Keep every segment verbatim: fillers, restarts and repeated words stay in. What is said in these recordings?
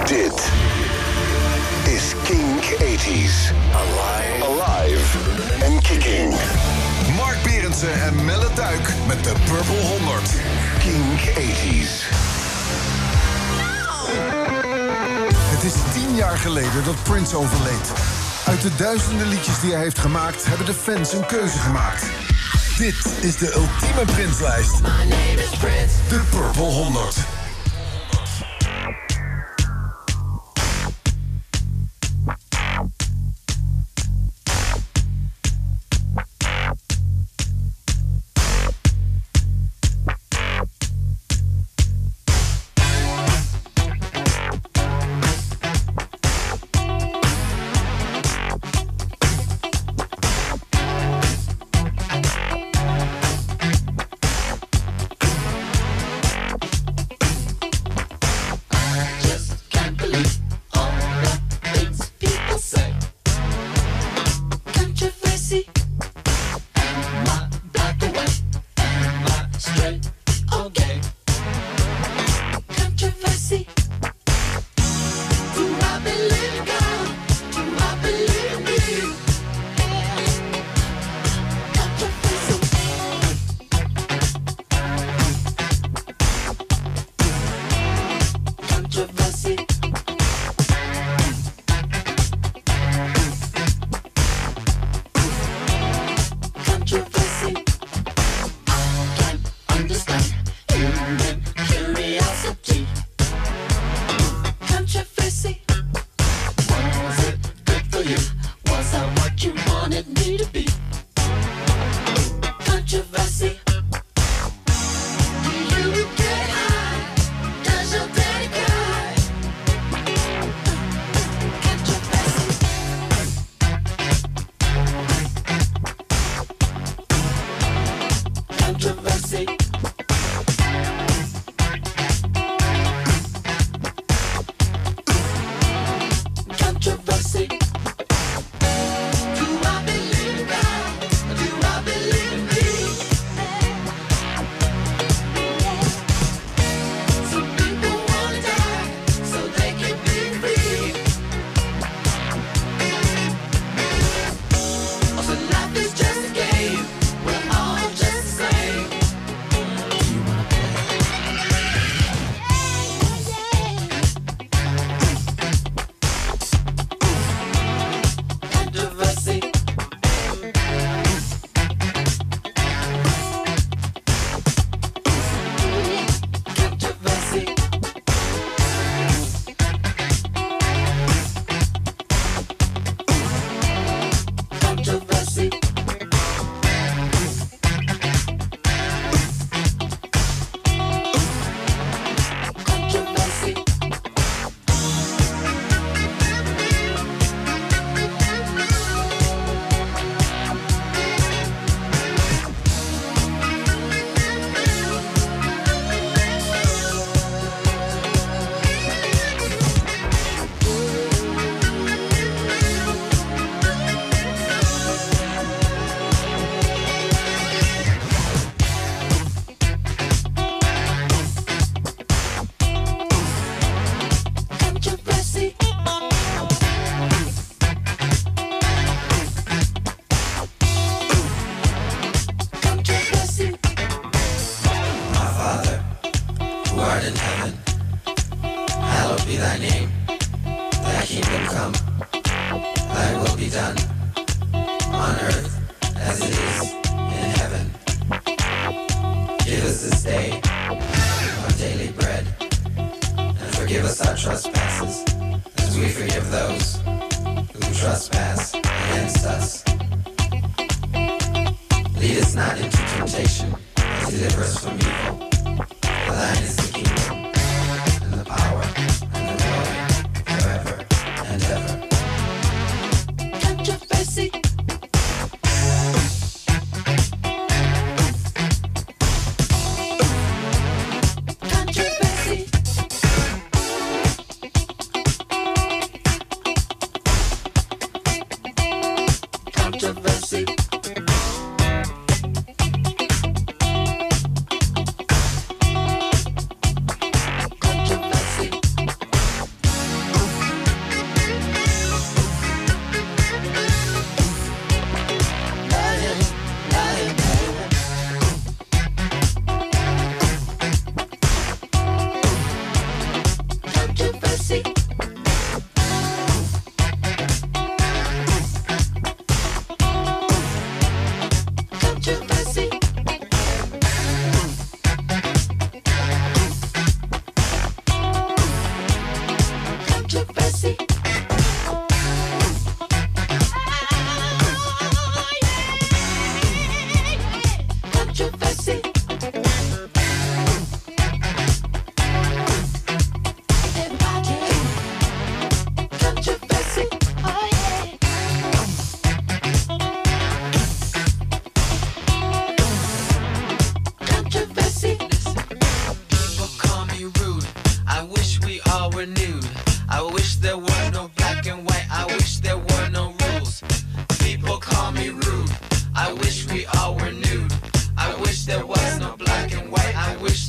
Dit is Kink tachtiger. Alive. Alive and kicking. Mark Berendsen en Melle Tuik met de Purple honderd. Kink tachtiger. Het is tien jaar geleden dat Prince overleed. Uit de duizenden liedjes die hij heeft gemaakt, hebben de fans een keuze gemaakt. Dit is de ultieme Prince-lijst. De Purple honderd.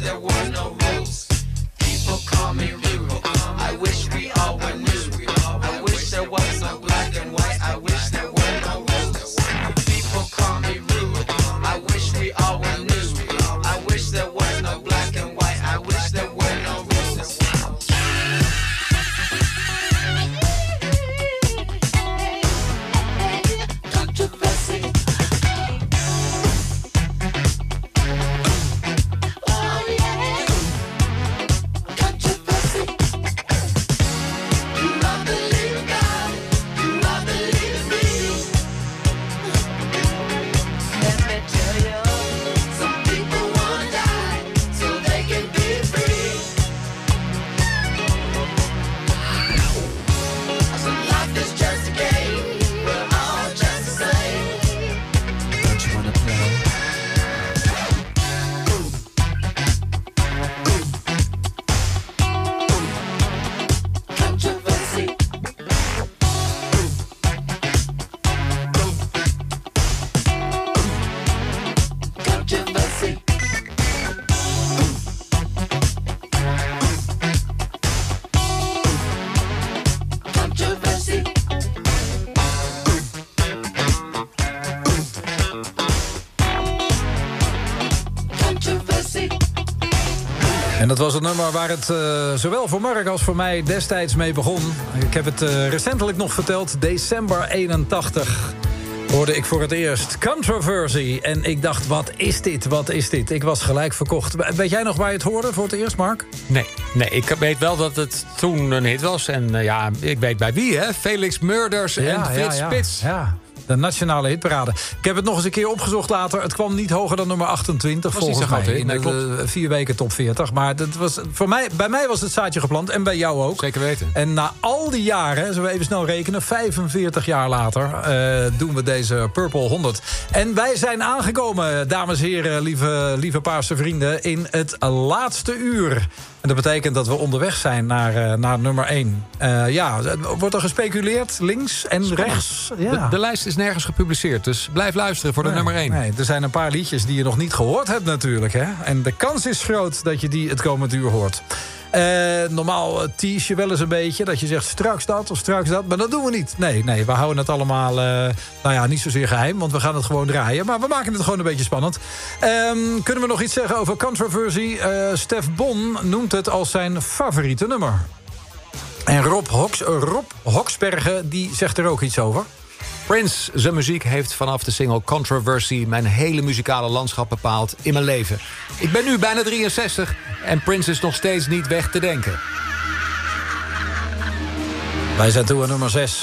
there were no rules. People call me rude. I wish we all were new. I wish there was no black and white. I wish there were no rules. People call me rude. I wish we all were new. I wish there was no black and white. I wish there were no rules. Controversy. Oh yeah. Controversy. Do I believe in God? Do I believe in me? Let me tell you, some people wanna die so they can be free. So life is just a game, we're all just the same. Don't you wanna play? Controversy. Controversy. Controversy. Controversy. En dat was het nummer waar het uh, zowel voor Mark als voor mij destijds mee begon. Ik heb het uh, recentelijk nog verteld. december eenentachtig hoorde ik voor het eerst Controversy. En ik dacht, wat is dit, wat is dit? Ik was gelijk verkocht. Weet jij nog waar je het hoorde voor het eerst, Mark? Nee, nee, ik weet wel dat het toen een hit was. En uh, ja, ik weet bij wie, hè? Felix Murders en Frits Spits. Ja, de nationale hitparade. Ik heb het nog eens een keer opgezocht later. Het kwam niet hoger dan nummer achtentwintig, Was volgens niet zo mij. groot, hè? In Nee, de, klopt. uh, vier weken top veertig. Maar dat was, voor mij, bij mij was het zaadje geplant. En bij jou ook. Zeker weten. En na al die jaren, zullen we even snel rekenen... vijfenveertig jaar later, uh, doen we deze Purple honderd. En wij zijn aangekomen, dames en heren... lieve, lieve paarse vrienden, in het laatste uur. En dat betekent dat we onderweg zijn naar, uh, naar nummer één. Uh, ja, wordt er gespeculeerd, links en Spannend. rechts. De, Ja. de lijst is nergens gepubliceerd, dus blijf luisteren voor de Nee, nummer één. Nee, er zijn een paar liedjes die je nog niet gehoord hebt natuurlijk. Hè? En de kans is groot dat je die het komend uur hoort. Uh, normaal uh, tease je wel eens een beetje. Dat je zegt straks dat of straks dat. Maar dat doen we niet. Nee, nee, we houden het allemaal uh, nou ja, niet zozeer geheim. Want we gaan het gewoon draaien. Maar we maken het gewoon een beetje spannend. Um, kunnen we nog iets zeggen over Controversy? Uh, Stef Bon noemt het als zijn favoriete nummer. En Rob, Hoks, uh, Rob Hoksbergen die zegt er ook iets over. Prince, zijn muziek heeft vanaf de single Controversy... mijn hele muzikale landschap bepaald in mijn leven. Ik ben nu bijna drieënzestig en Prince is nog steeds niet weg te denken. Wij zijn toe aan nummer zes.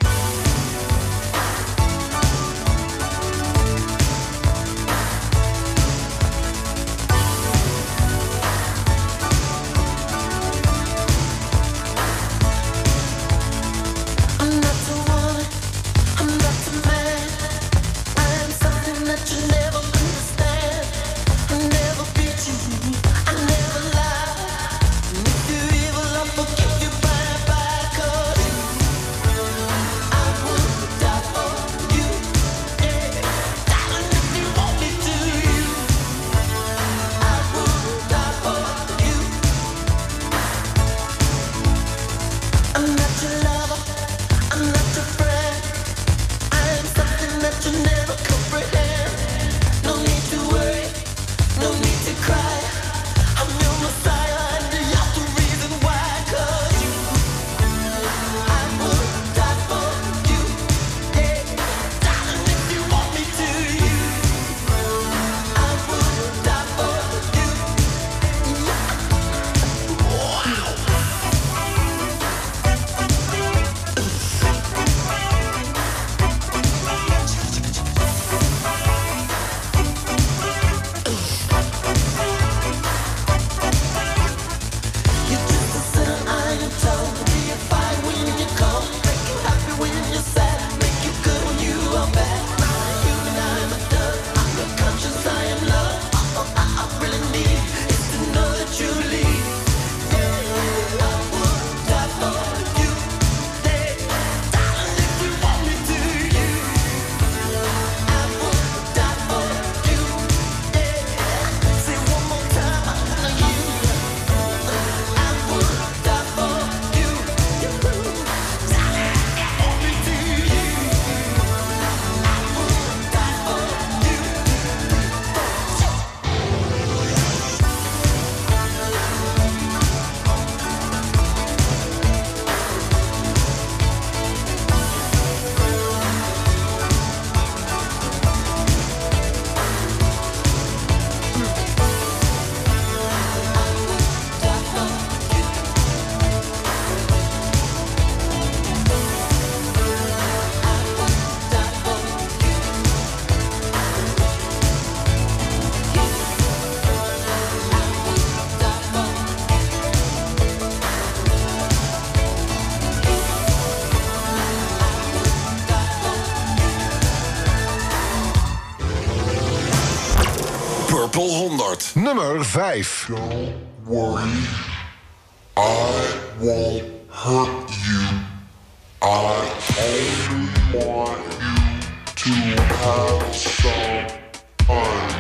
I'm not the one, I'm not the man. I am something that you never understand. I never beat you, I never lie. And if you're evil, I'll forgive you by and by. 'Cause Nummer vijf. Don't worry, I won't hurt you. I only want you to have some fun.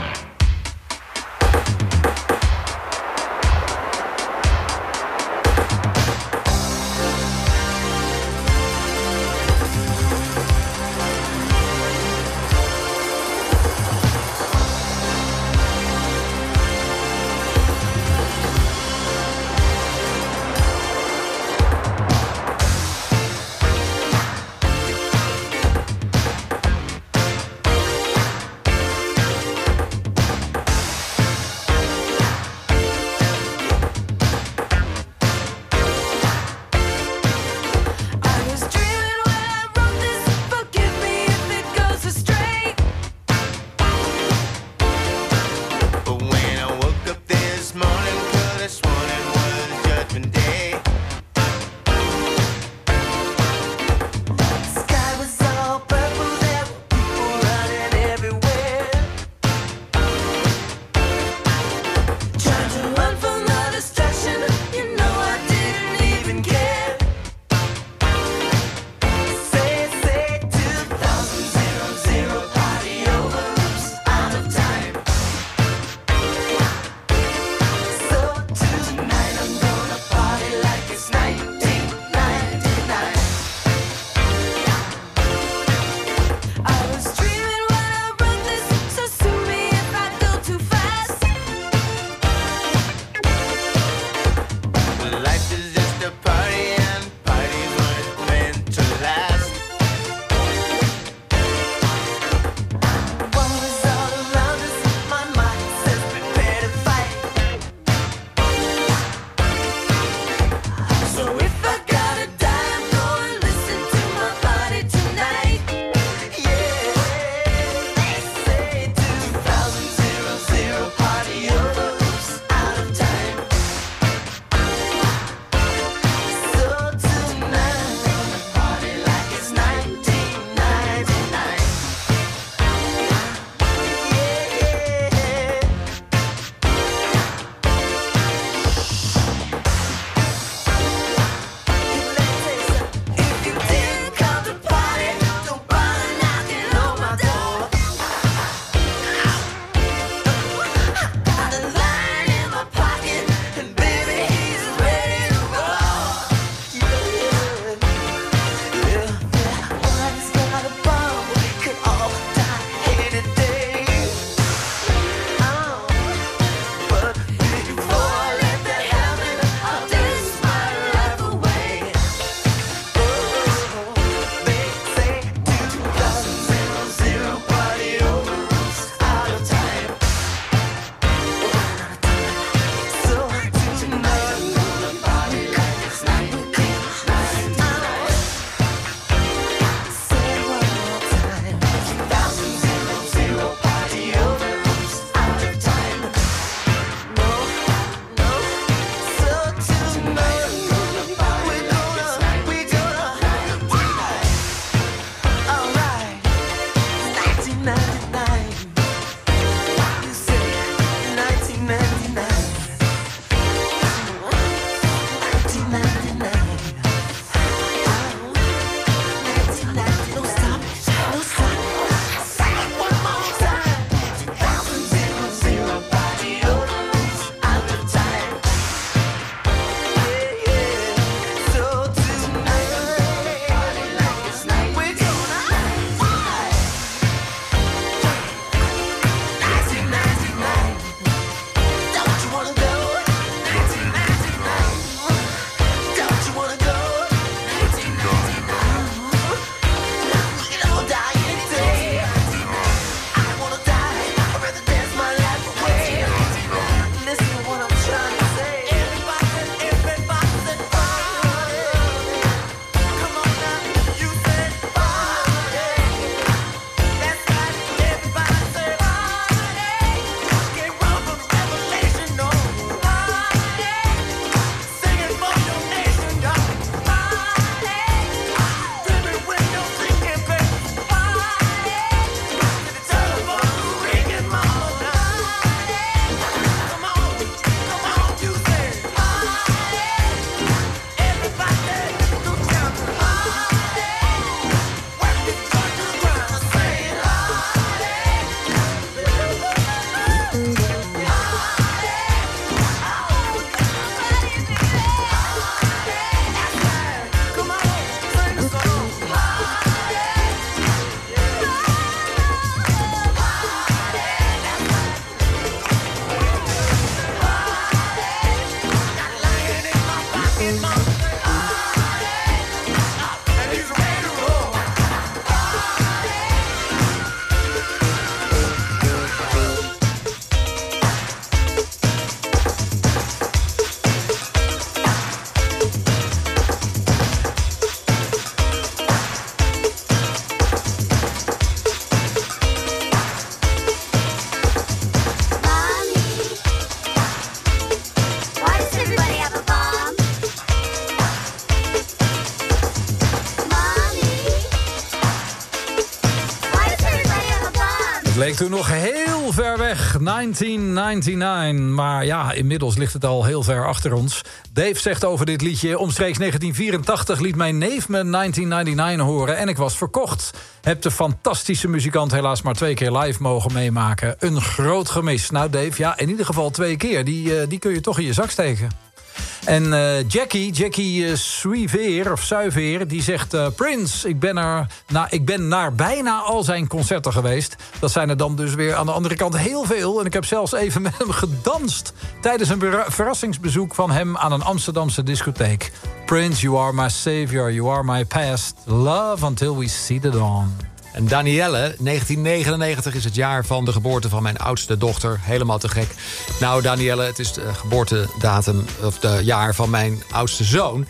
Het leek toen nog heel ver weg, negentien negenennegentig. Maar ja, inmiddels ligt het al heel ver achter ons. Dave zegt over dit liedje: omstreeks negentien vierentachtig liet mijn neef me negentien negenennegentig horen en ik was verkocht. Heb de fantastische muzikant helaas maar twee keer live mogen meemaken. Een groot gemis. Nou Dave, ja, in ieder geval twee keer. Die, uh, die kun je toch in je zak steken. En uh, Jackie, Jackie uh, Suiveer, of Suiveer, die zegt... Uh, Prince, ik ben, er, nou, ik ben naar bijna al zijn concerten geweest. Dat zijn er dan dus weer aan de andere kant heel veel. En ik heb zelfs even met hem gedanst... tijdens een verrassingsbezoek van hem aan een Amsterdamse discotheek. Prince, you are my savior, you are my past. Love until we see the dawn. En Danielle, negentien negenennegentig is het jaar van de geboorte van mijn oudste dochter. Helemaal te gek. Nou, Danielle, het is de geboortedatum, of de jaar van mijn oudste zoon.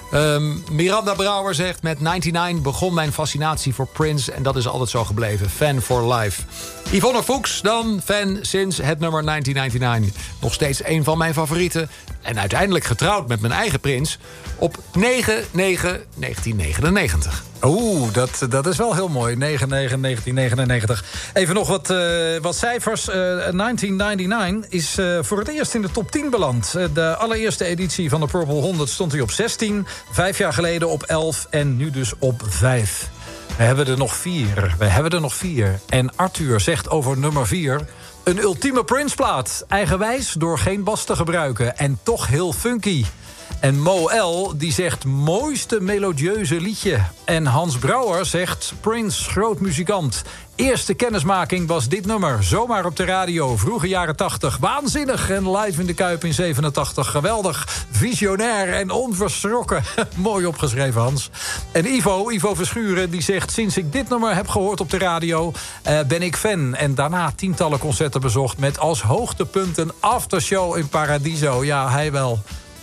Um, Miranda Brouwer zegt: met negenennegentig begon mijn fascinatie voor Prince... en dat is altijd zo gebleven. Fan for life. Yvonne Fuchs, dan fan sinds het nummer negentien negenennegentig. Nog steeds een van mijn favorieten. En uiteindelijk getrouwd met mijn eigen prins... op negen negen negentien negenennegentig. Oeh, dat, dat is wel heel mooi. negen negen negentien negenennegentig. Even nog wat, uh, wat cijfers. Uh, negentien negenennegentig is uh, voor het eerst in de top tien beland. Uh, de allereerste editie van de Purple honderd stond hij op zestien. Vijf jaar geleden op elf en nu dus op vijf. We hebben er nog vier. We hebben er nog vier. En Arthur zegt over nummer vier... een ultieme Prince-plaat. Eigenwijs door geen bas te gebruiken. En toch heel funky. En Mo L. die zegt mooiste melodieuze liedje. En Hans Brouwer zegt Prince, groot muzikant. Eerste kennismaking was dit nummer. Zomaar op de radio, vroege jaren tachtig. Waanzinnig en live in de Kuip in zevenentachtig. Geweldig, visionair en onverschrokken. Mooi opgeschreven, Hans. En Ivo, Ivo Verschuren, die zegt... sinds ik dit nummer heb gehoord op de radio, uh, ben ik fan. En daarna tientallen concerten bezocht... met als hoogtepunt een aftershow in Paradiso. Ja, hij wel.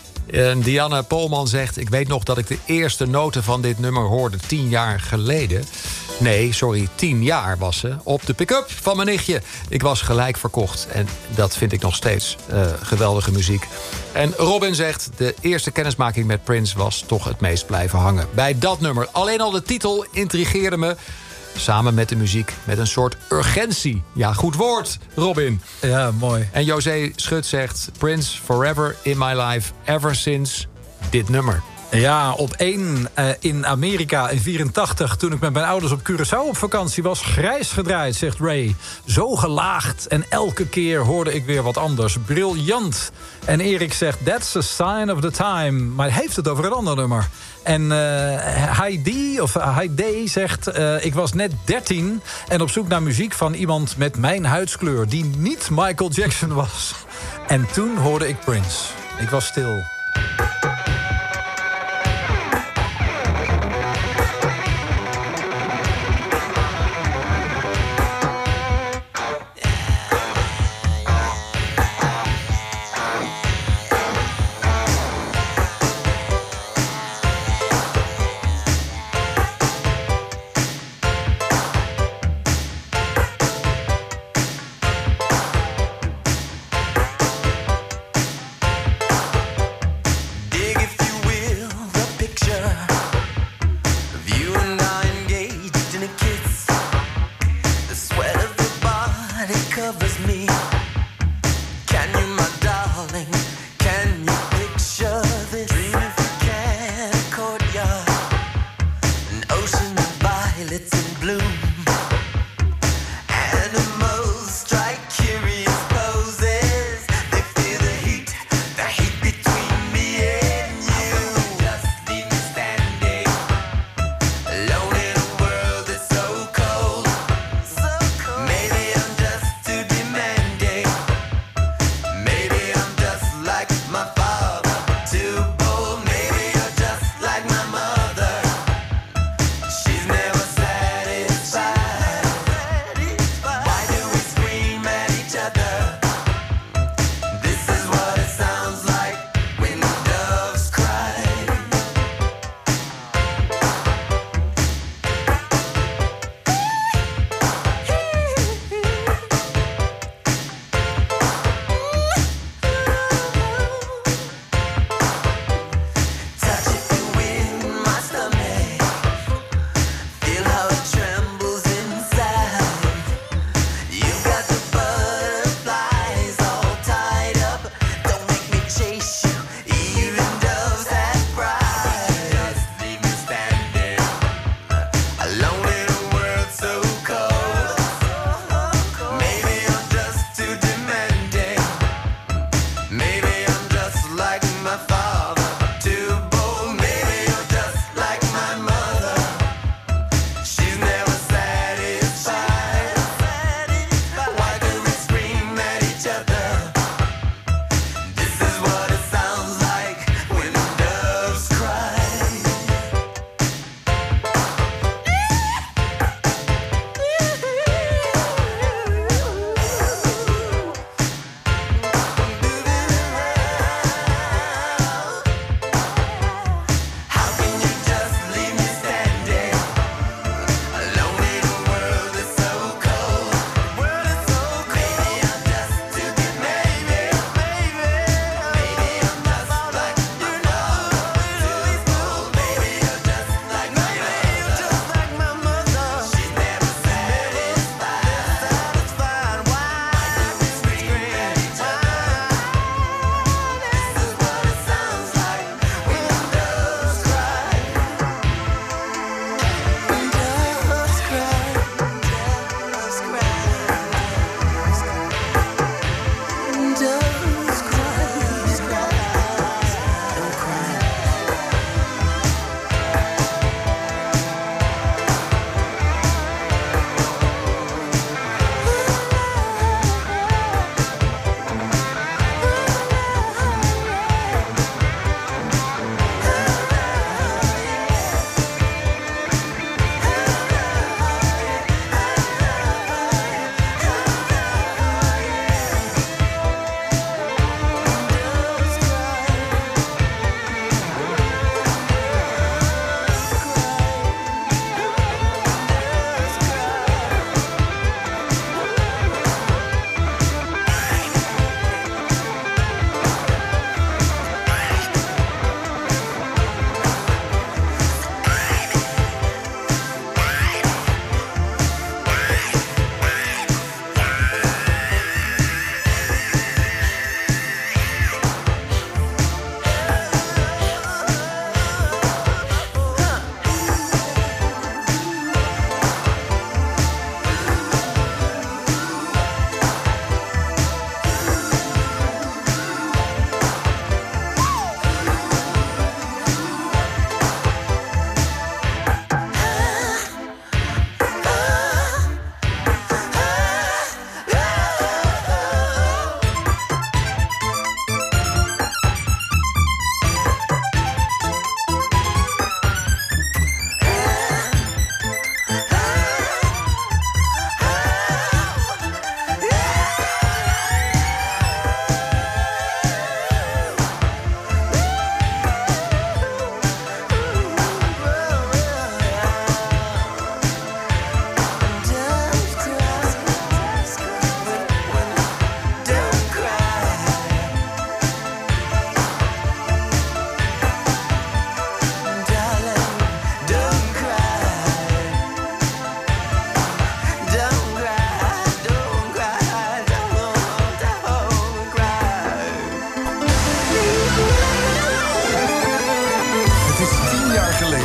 En Dianne Polman zegt: ik weet nog dat ik de eerste noten van dit nummer hoorde tien jaar geleden. Nee, sorry, tien jaar was ze. Op de pick-up van mijn nichtje. Ik was gelijk verkocht. En dat vind ik nog steeds uh, geweldige muziek. En Robin zegt: de eerste kennismaking met Prince was toch het meest blijven hangen. Bij dat nummer. Alleen al de titel intrigeerde me. Samen met de muziek, met een soort urgentie. Ja, goed woord, Robin. Ja, mooi. En José Schut zegt: Prince, forever in my life, ever since dit nummer. Ja, op één uh, in Amerika in vierentachtig... toen ik met mijn ouders op Curaçao op vakantie was... grijs gedraaid, zegt Ray. Zo gelaagd en elke keer hoorde ik weer wat anders. Briljant. En Erik zegt, that's a sign of the time. Maar hij heeft het over een ander nummer. En uh, Heidi, of Heidi zegt... Uh, ik was net dertien en op zoek naar muziek van iemand met mijn huidskleur... die niet Michael Jackson was. En toen hoorde ik Prince. Ik was stil.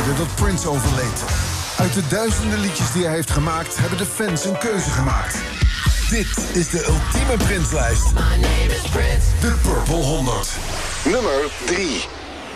geleden dat Prince overleed. Uit de duizenden liedjes die hij heeft gemaakt, hebben de fans een keuze gemaakt. Dit is de ultieme Prince-lijst. De Purple honderd. Nummer drie.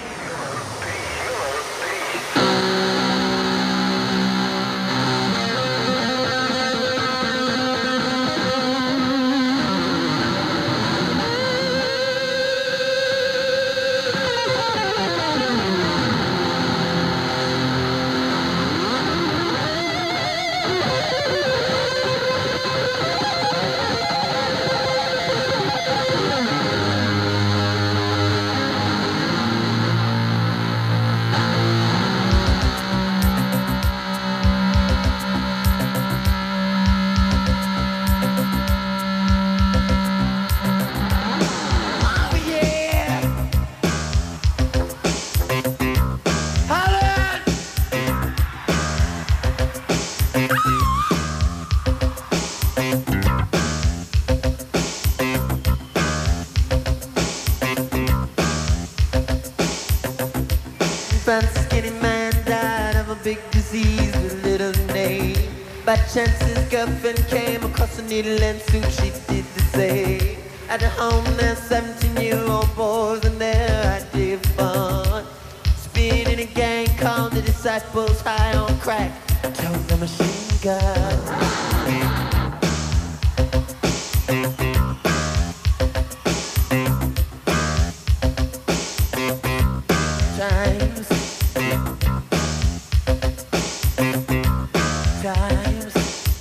By chance his girlfriend came across a needle and soon she did the same. At the home there's seventeen-year-old boys and their idea of fun. Speed in a gang called the Disciples, high on crack, told the machine gun. Times Times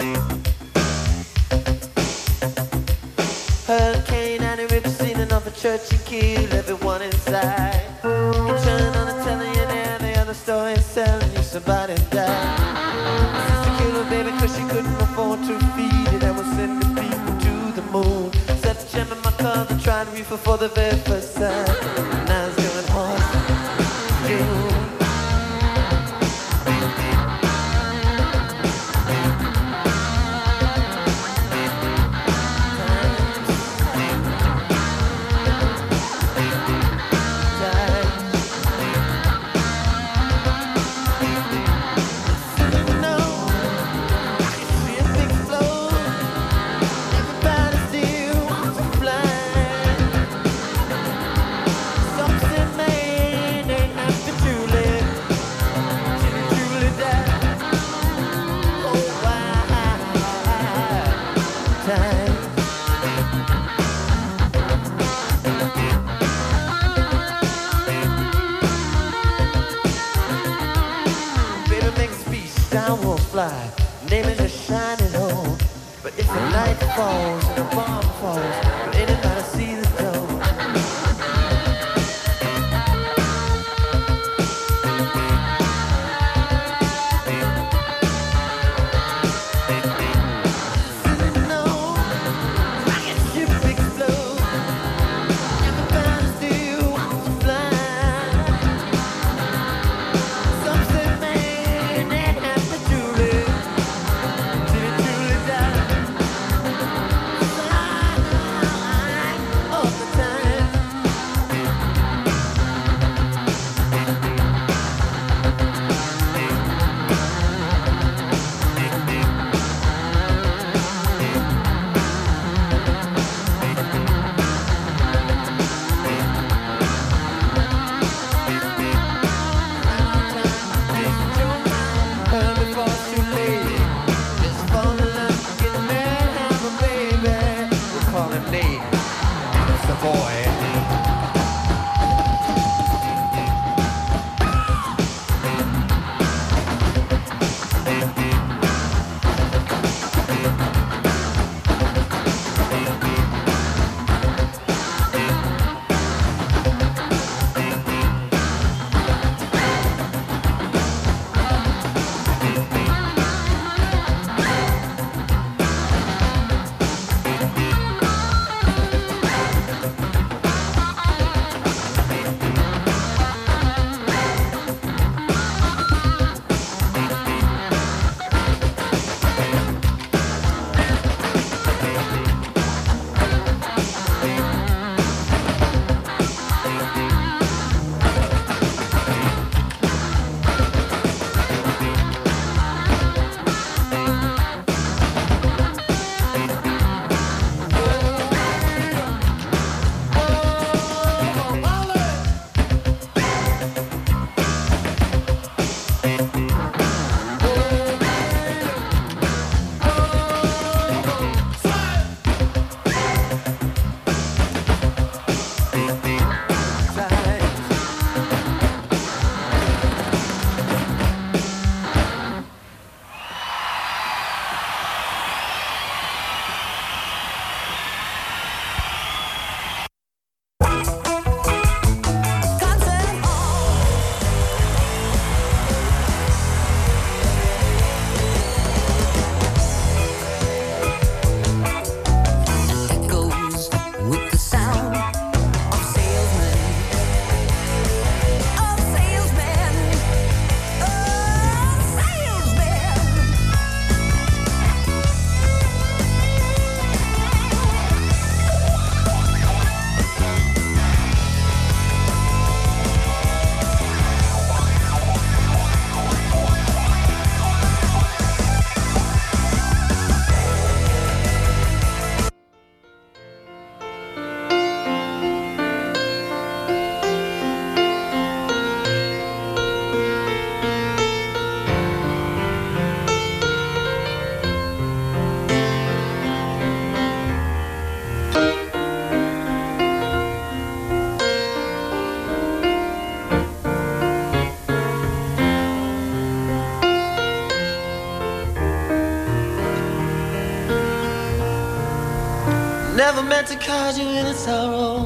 Hurricane and a rip scene of a church and killed everyone inside. You turn on the telly and hear the other story selling you somebody died. Sister killed her baby cause she couldn't afford to feed it and was sending people to the moon. Set the gem in my car and tried reefer for the very first time. Now it's going horse June. Naming the shining home. But if the night falls and the bomb falls, will anybody see the dome? Oh Never meant to cause you any sorrow.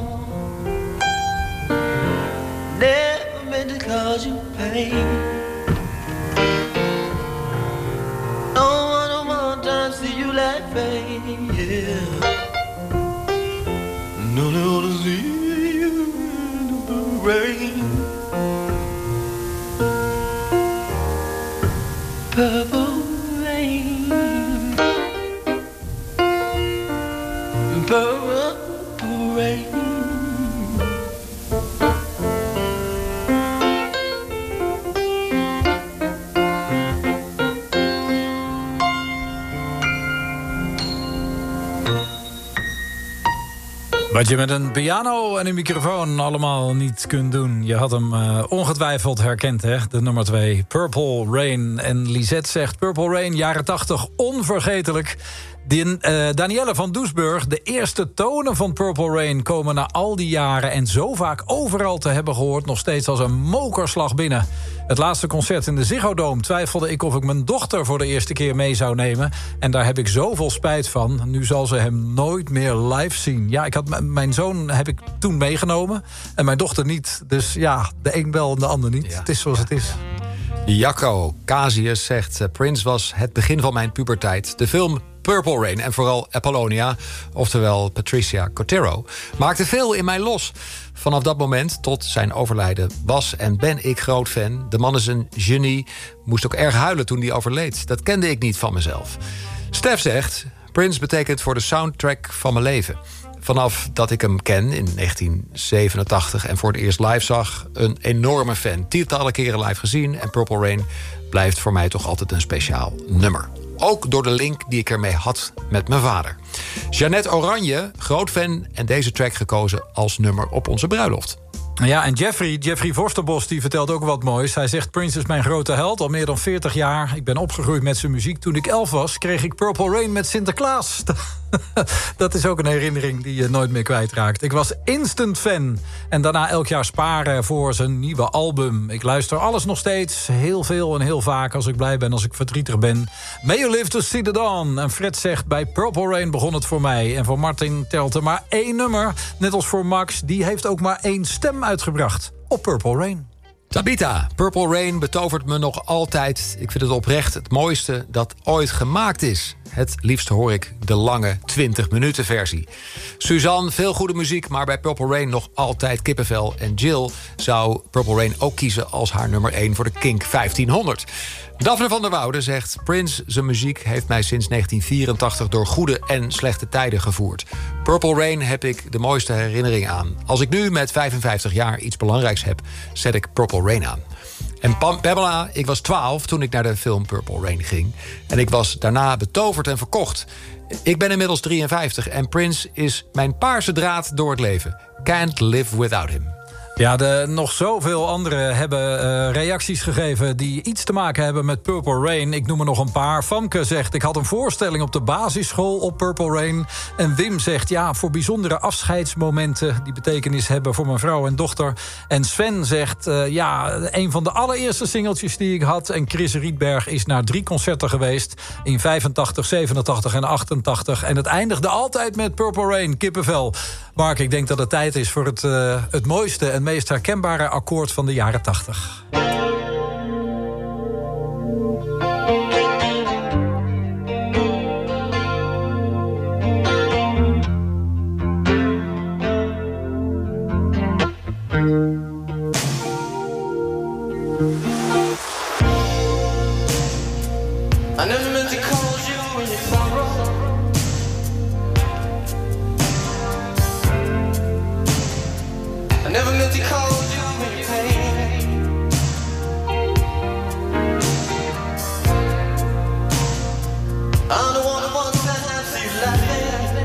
Never meant to cause you pain. Don't wanna more time see you like pain, yeah. No, no, to see you in the rain. Purple rain. Purple rain. Wat je met een piano en een microfoon allemaal niet kunt doen. Je had hem uh, ongetwijfeld herkend, hè? De nummer twee, Purple Rain. En Lisette zegt, Purple Rain, jaren tachtig, onvergetelijk. Die, uh, Danielle van Doesburg, de eerste tonen van Purple Rain komen na al die jaren en zo vaak overal te hebben gehoord, nog steeds als een mokerslag binnen. Het laatste concert in de Ziggo Dome twijfelde ik of ik mijn dochter voor de eerste keer mee zou nemen. En daar heb ik zoveel spijt van. Nu zal ze hem nooit meer live zien. Ja, ik had m- mijn zoon heb ik toen meegenomen en mijn dochter niet. Dus ja, de een wel en de ander niet. Ja, het is zoals ja. het is. Jacco Casius zegt, uh, Prince was het begin van mijn puberteit. De film Purple Rain en vooral Apollonia, oftewel Patricia Cotero, maakte veel in mij los. Vanaf dat moment tot zijn overlijden was en ben ik groot fan. De man is een genie, moest ook erg huilen toen hij overleed. Dat kende ik niet van mezelf. Stef zegt, Prince betekent voor de soundtrack van mijn leven. Vanaf dat ik hem ken in negentien zevenentachtig en voor het eerst live zag, een enorme fan. Tientallen keren live gezien en Purple Rain blijft voor mij toch altijd een speciaal nummer. Ook door de link die ik ermee had met mijn vader. Jeannette Oranje, groot fan en deze track gekozen als nummer op onze bruiloft. Ja, en Jeffrey, Jeffrey Vorsterbos, die vertelt ook wat moois. Hij zegt, Prince is mijn grote held, al meer dan veertig jaar. Ik ben opgegroeid met zijn muziek. Toen ik elf was, kreeg ik Purple Rain met Sinterklaas. Dat is ook een herinnering die je nooit meer kwijtraakt. Ik was instant fan. En daarna elk jaar sparen voor zijn nieuwe album. Ik luister alles nog steeds, heel veel en heel vaak, als ik blij ben, als ik verdrietig ben. May you live to see the dawn. En Fred zegt, bij Purple Rain begon het voor mij. En voor Martin telt er maar één nummer. Net als voor Max, die heeft ook maar één stem uitgebracht op Purple Rain. Tabita, Purple Rain betovert me nog altijd. Ik vind het oprecht het mooiste dat ooit gemaakt is. Het liefst hoor ik de lange twintig minuten versie. Suzanne, veel goede muziek, maar bij Purple Rain nog altijd kippenvel. En Jill zou Purple Rain ook kiezen als haar nummer één voor de Kink vijftienhonderd. Daphne van der Woude zegt, Prince, zijn muziek heeft mij sinds negentien vierentachtig door goede en slechte tijden gevoerd. Purple Rain heb ik de mooiste herinnering aan. Als ik nu met vijfenvijftig jaar iets belangrijks heb, zet ik Purple Rain aan. En Pam- Pamela, ik was twaalf toen ik naar de film Purple Rain ging. En ik was daarna betoverd en verkocht. Ik ben inmiddels drieënvijftig en Prince is mijn paarse draad door het leven. Can't live without him. Ja, de, nog zoveel anderen hebben uh, reacties gegeven die iets te maken hebben met Purple Rain. Ik noem er nog een paar. Famke zegt, ik had een voorstelling op de basisschool op Purple Rain. En Wim zegt, ja, voor bijzondere afscheidsmomenten die betekenis hebben voor mijn vrouw en dochter. En Sven zegt, uh, ja, een van de allereerste singeltjes die ik had. En Chris Rietberg is naar drie concerten geweest in vijfentachtig, zevenentachtig en achtentachtig. En het eindigde altijd met Purple Rain, kippenvel. Mark, ik denk dat het tijd is voor het, uh, het mooiste en meest herkenbare akkoord van de jaren tachtig. I never meant to call you in your sorrow. I never meant to call you in your pain. I'm the one who wants to have you laughing.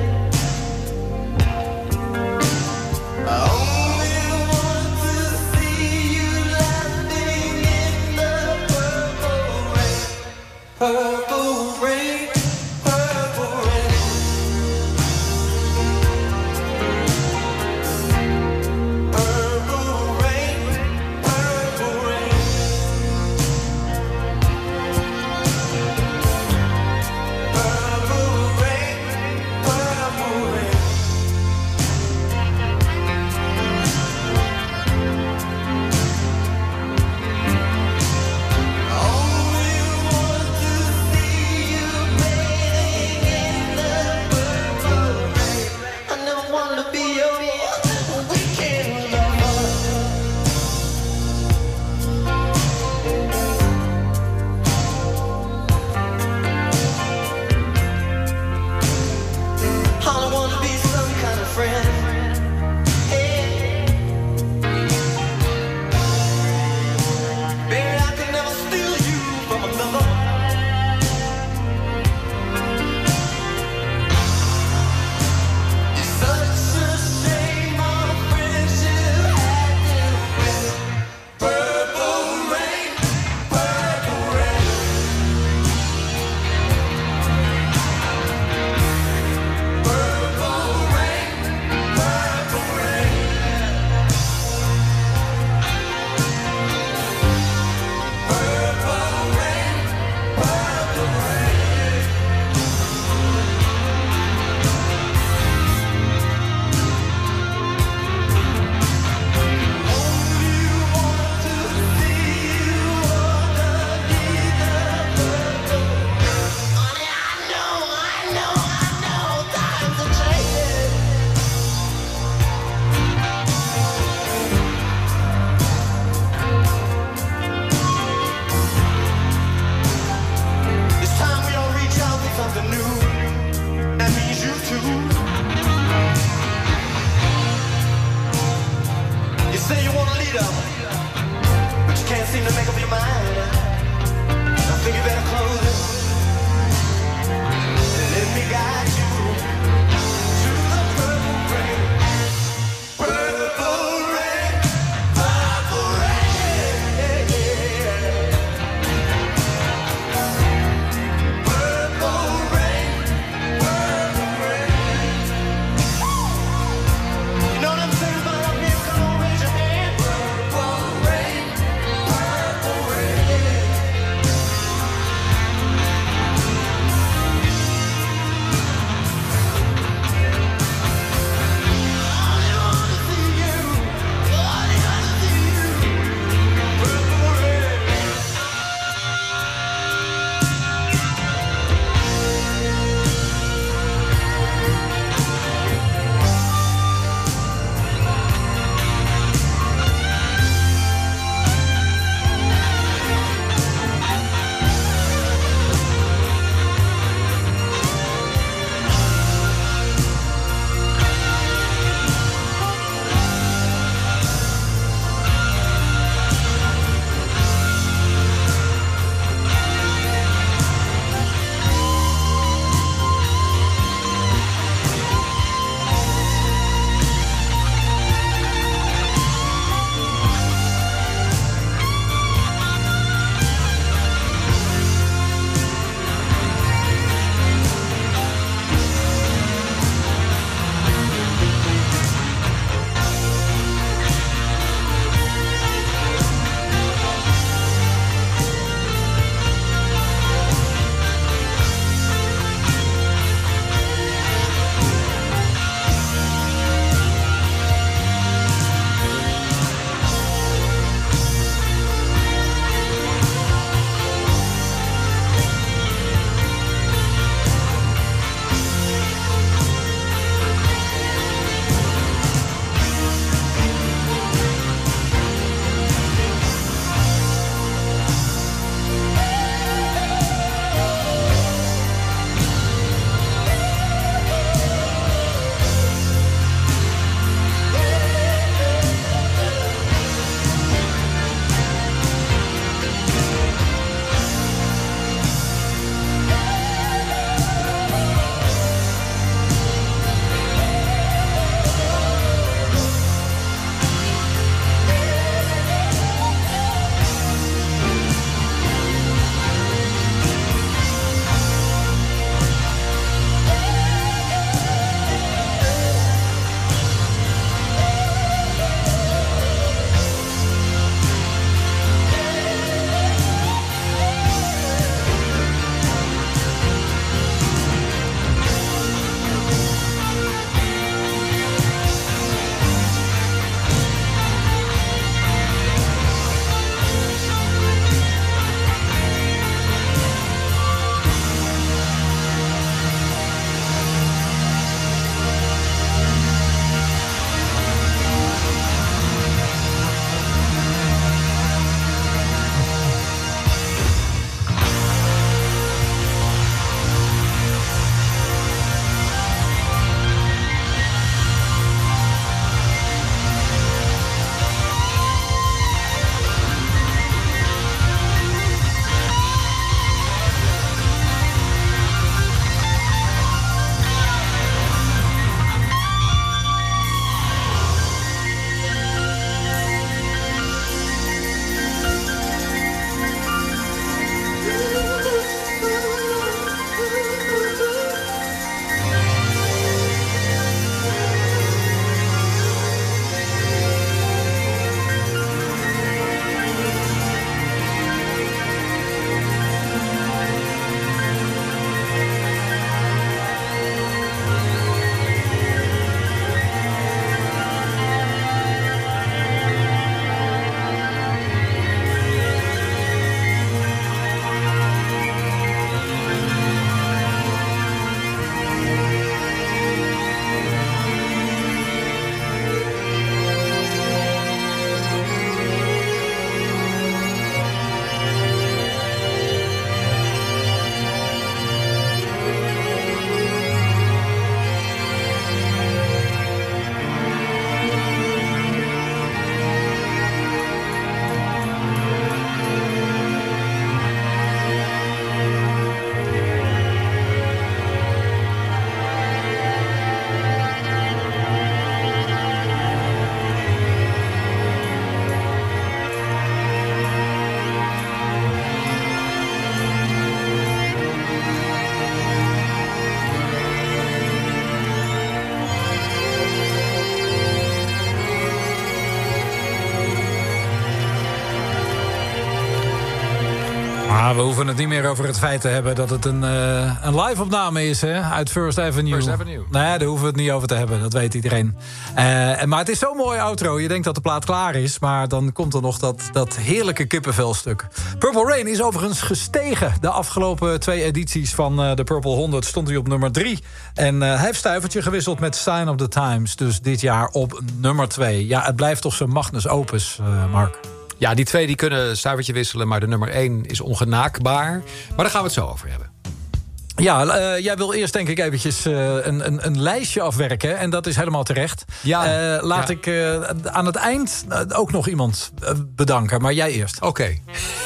I only want to see you laughing in the purple rain. Purple rain, purple rain. Purple rain, purple rain. Purple rain, purple rain. Only want to see you Maar we hoeven het niet meer over het feit te hebben dat het een, uh, een live-opname is, hè, uit First Avenue. First Avenue. Nee, daar hoeven we het niet over te hebben, dat weet iedereen. Uh, maar het is zo'n mooi outro. Je denkt dat de plaat klaar is, maar dan komt er nog dat, dat heerlijke kippenvelstuk. Purple Rain is overigens gestegen. De afgelopen twee edities van uh, de Purple honderd stond hij op nummer drie. En uh, hij heeft stuivertje gewisseld met Sign of the Times. Dus dit jaar op nummer twee. Ja, het blijft toch zijn magnus opus, uh, Mark. Ja, die twee die kunnen stuivertje wisselen, maar de nummer één is ongenaakbaar. Maar daar gaan we het zo over hebben. Ja, uh, jij wil eerst denk ik eventjes uh, een, een, een lijstje afwerken. En dat is helemaal terecht. Ja, uh, laat ja. ik uh, aan het eind uh, ook nog iemand uh, bedanken. Maar jij eerst. Oké. Okay.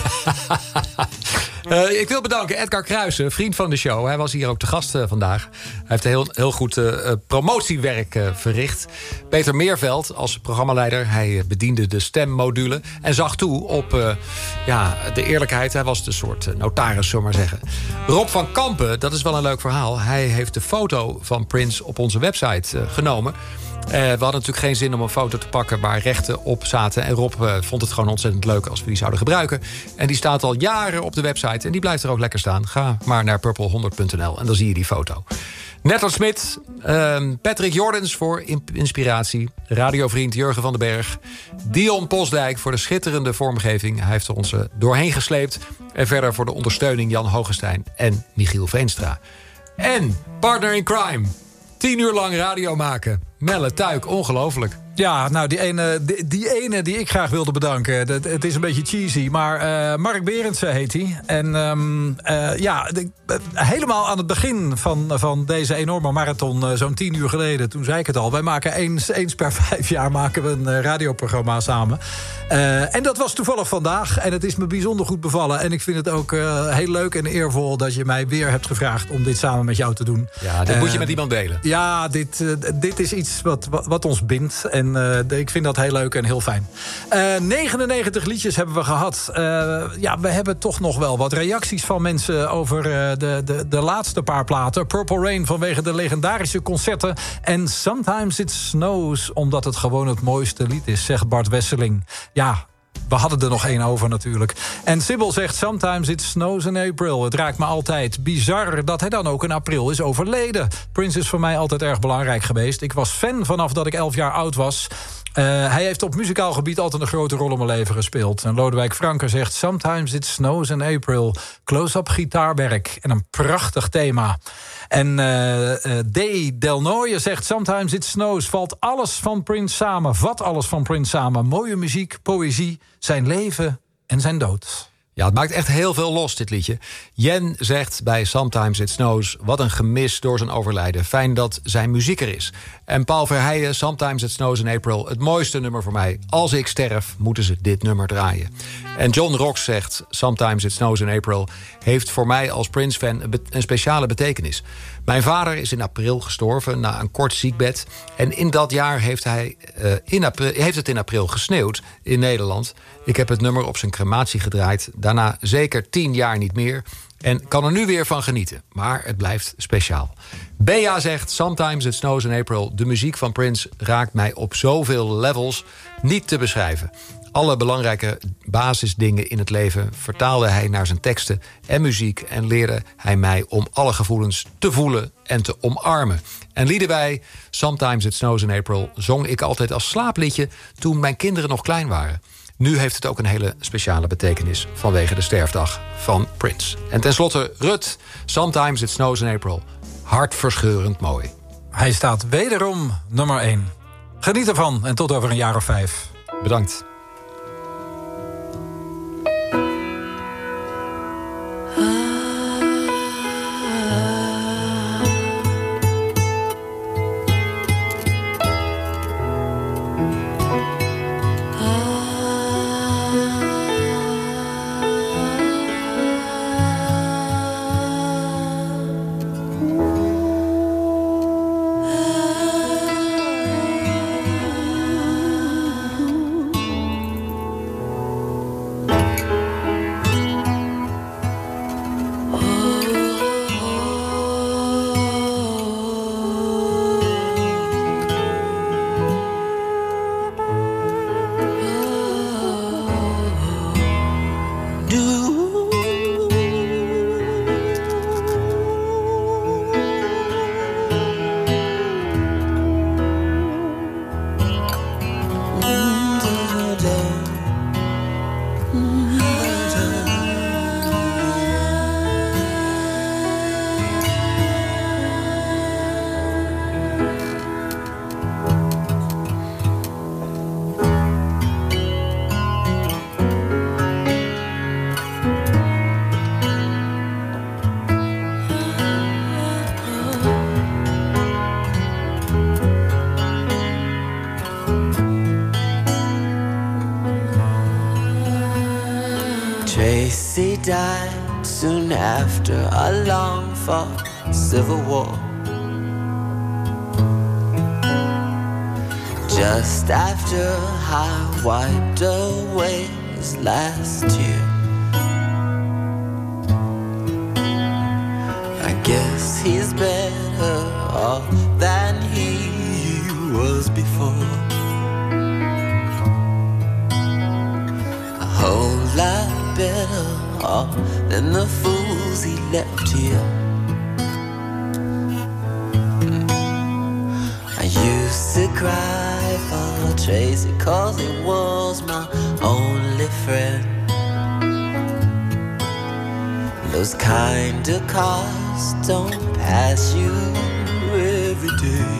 uh, ik wil bedanken Edgar Kruijsen, vriend van de show. Hij was hier ook te gast uh, vandaag. Hij heeft heel, heel goed uh, promotiewerk uh, verricht. Peter Meerveld als programmaleider. Hij bediende de stemmodule en zag toe op uh, ja, de eerlijkheid. Hij was de soort uh, notaris, zullen we maar zeggen. Rob van Kampen, dat is wel een leuk verhaal. Hij heeft de foto van Prince op onze website uh, genomen. Uh, we hadden natuurlijk geen zin om een foto te pakken waar rechten op zaten. En Rob uh, vond het gewoon ontzettend leuk als we die zouden gebruiken. En die staat al jaren op de website en die blijft er ook lekker staan. Ga maar naar purple honderd punt n l en dan zie je die foto. Netto Smit, uh, Patrick Jordens voor inspiratie. Radiovriend Jurgen van den Berg. Dion Posdijk voor de schitterende vormgeving. Hij heeft er ons doorheen gesleept. En verder voor de ondersteuning Jan Hogestein en Michiel Veenstra. En partner in crime. Tien uur lang radio maken. Melle Tuik, ongelooflijk. Ja, nou, die ene, die, die ene die ik graag wilde bedanken. Dat, het is een beetje cheesy, maar uh, Mark Berendsen heet hij. En um, uh, ja, de, uh, helemaal aan het begin van, van deze enorme marathon, uh, zo'n tien uur geleden, toen zei ik het al. Wij maken eens, eens per vijf jaar maken we een uh, radioprogramma samen. Uh, en dat was toevallig vandaag. En het is me bijzonder goed bevallen. En ik vind het ook uh, heel leuk en eervol dat je mij weer hebt gevraagd om dit samen met jou te doen. Ja, dit uh, moet je met iemand delen. Ja, dit, uh, dit is iets wat, wat, wat ons bindt. En uh, ik vind dat heel leuk en heel fijn. Uh, negenennegentig liedjes hebben we gehad. Uh, ja, we hebben toch nog wel wat reacties van mensen over uh, de, de, de laatste paar platen. Purple Rain vanwege de legendarische concerten. En Sometimes It Snows, omdat het gewoon het mooiste lied is, zegt Bart Wesseling. Ja, we hadden er nog één over natuurlijk. En Sibyl zegt, Sometimes It Snows in April. Het raakt me altijd bizar dat hij dan ook in april is overleden. Prince is voor mij altijd erg belangrijk geweest. Ik was fan vanaf dat ik elf jaar oud was. Uh, hij heeft op muzikaal gebied altijd een grote rol in mijn leven gespeeld. En Lodewijk Franke zegt, Sometimes It Snows in April. Close-up gitaarwerk en een prachtig thema. En uh, uh, D. Del Nooye zegt, Sometimes It Snows. Valt alles van Prince samen, vat alles van Prince samen. Mooie muziek, poëzie, zijn leven en zijn dood. Ja, het maakt echt heel veel los, dit liedje. Jen zegt bij Sometimes It Snows, wat een gemis door zijn overlijden. Fijn dat zijn muziek er is. En Paul Verheijen, Sometimes It Snows in April. Het mooiste nummer voor mij. Als ik sterf, moeten ze dit nummer draaien. En John Rocks zegt, Sometimes It Snows in April heeft voor mij als Prince-fan een, een speciale betekenis. Mijn vader is in april gestorven na een kort ziekbed. En in dat jaar heeft, hij, uh, in april, heeft het in april gesneeuwd in Nederland. Ik heb het nummer op zijn crematie gedraaid. Daarna zeker tien jaar niet meer. En kan er nu weer van genieten. Maar het blijft speciaal. Bea zegt, Sometimes It Snows in April. De muziek van Prince raakt mij op zoveel levels niet te beschrijven. Alle belangrijke basisdingen in het leven vertaalde hij naar zijn teksten en muziek en leerde hij mij om alle gevoelens te voelen en te omarmen. En Liedewij, Sometimes It Snows in April, zong ik altijd als slaapliedje toen mijn kinderen nog klein waren. Nu heeft het ook een hele speciale betekenis vanwege de sterfdag van Prince. En tenslotte Rut, Sometimes It Snows in April. Hartverscheurend mooi. Hij staat wederom nummer één. Geniet ervan en tot over een jaar of vijf. Bedankt. died soon after a long-fought civil war. Just after I wiped away his last tear. I guess he's better off than he was before. A whole lot better off than the fools he left here. I used to cry for Tracy 'cause he was my only friend. Those kind of cars don't pass you every day.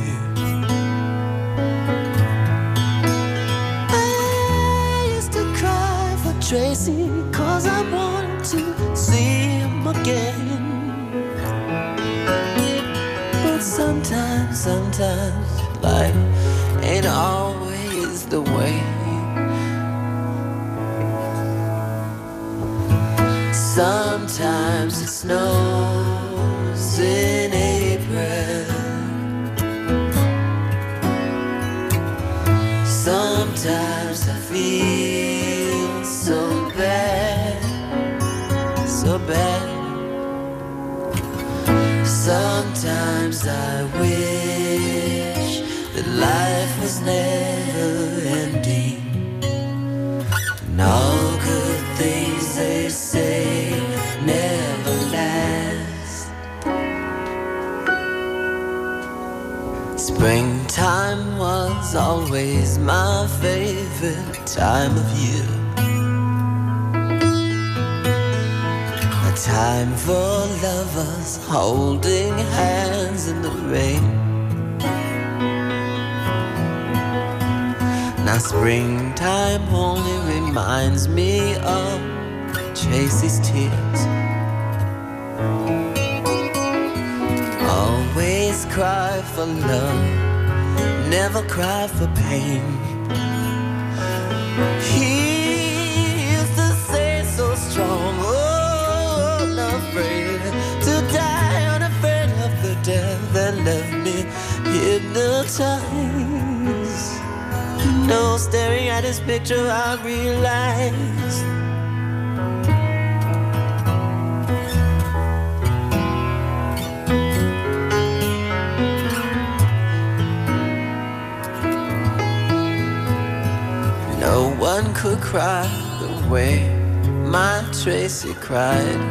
I used to cry for Tracy 'cause I wanted to see him again. But sometimes, sometimes life ain't always the way. Sometimes it snows in April. Sometimes I feel so bad, so bad. Sometimes I wish that life was never ending. And all good things they say never last. Springtime was always my favorite time of year. A time for lovers holding hands in the rain. Now springtime only reminds me of Tracy's tears. Always cry for love, never cry for pain. He used to say so strong, oh, unafraid to die, unafraid of the death that left me hypnotized. No, staring at his picture I realized no one could cry the way my Tracy cried.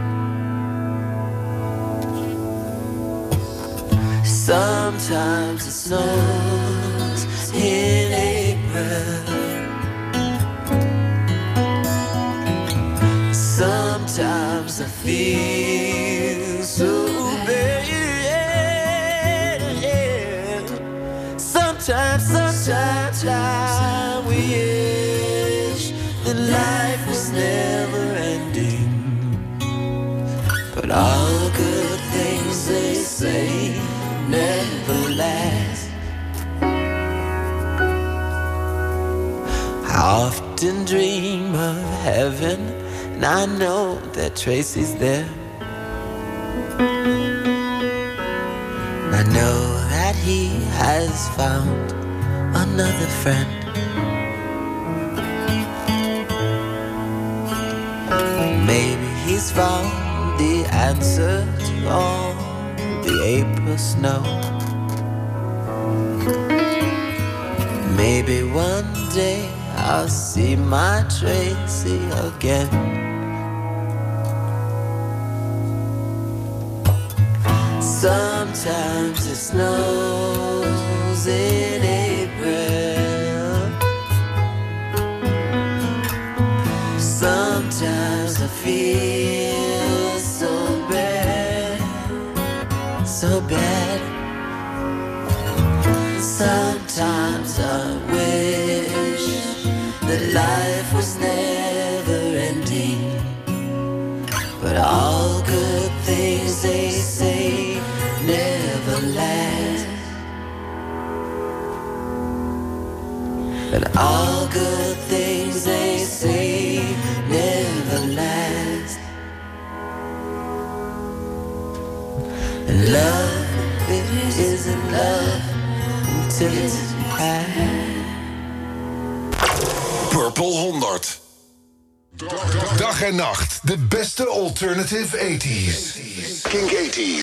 Sometimes it snows in April. Sometimes I feel so bad. Sometimes, sometimes I wish that life was never ending. But all good things they say never last. I often dream of heaven, and I know that Tracy's there. And I know that he has found another friend. Maybe he's found the answer to all the April snow. Maybe one day I'll see my Tracy again. Sometimes it snows in April. Sometimes I feel so bad, so bad. Sometimes I wish that life was never ending. But all good things they say never last. But all good things they say never last. And love, it isn't love until it's had. Purple honderd. Dag en nacht, de beste alternative tachtiger. Kink tachtig.